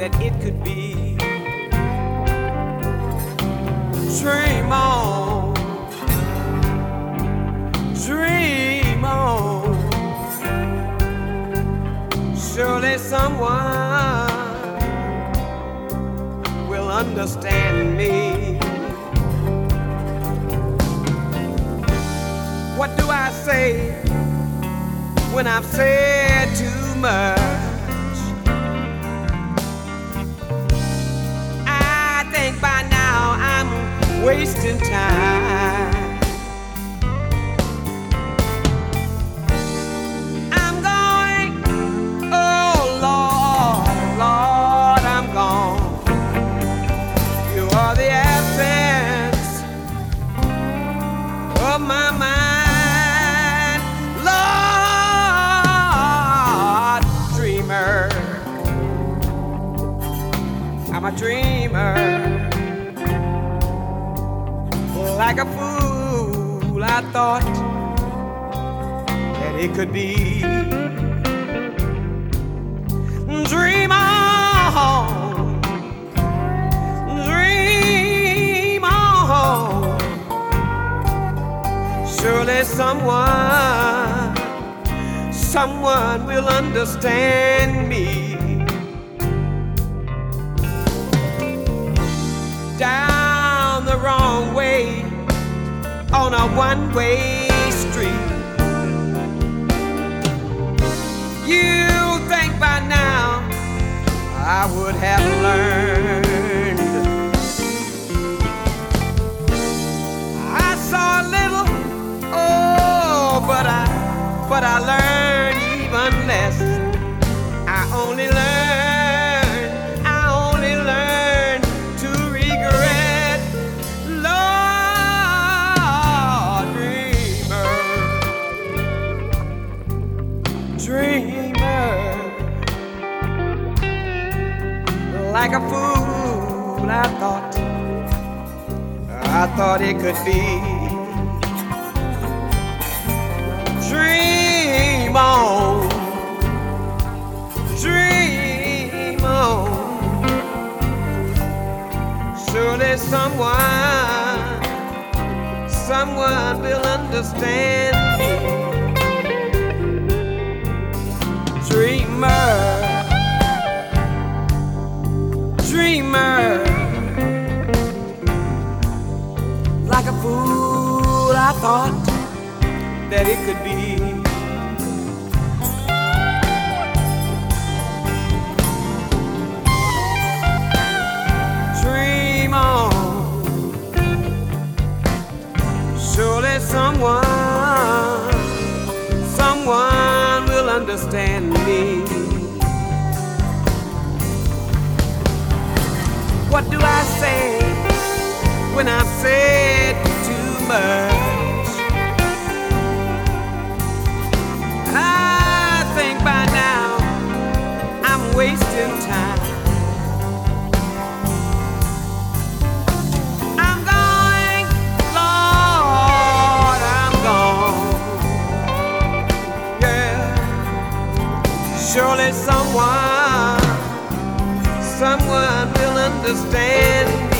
that it could be. Dream on, dream on. Surely someone will understand me. What do I say when I've said too much? I think by now I'm wasting time. I'm going, oh Lord, Lord, I'm gone. You are the essence of my mind. I'm a dreamer, like a fool I thought that it could be. Dream on, dream on. Surely someone will understand me. Down the wrong way on a one-way street. You think by now I would have learned. I saw a little, oh, but I learned even less. I only learned to regret. Lord, dreamer, like a fool I thought it could be. Dream on, dream on. Surely someone will understand me. Dreamer, dreamer, like a fool I thought that it could be. Dream on. Surely someone will understand me. What do I say when I've said too much? I think by now I'm wasting time. I'm going, Lord, I'm gone. Yeah, surely someone will understand.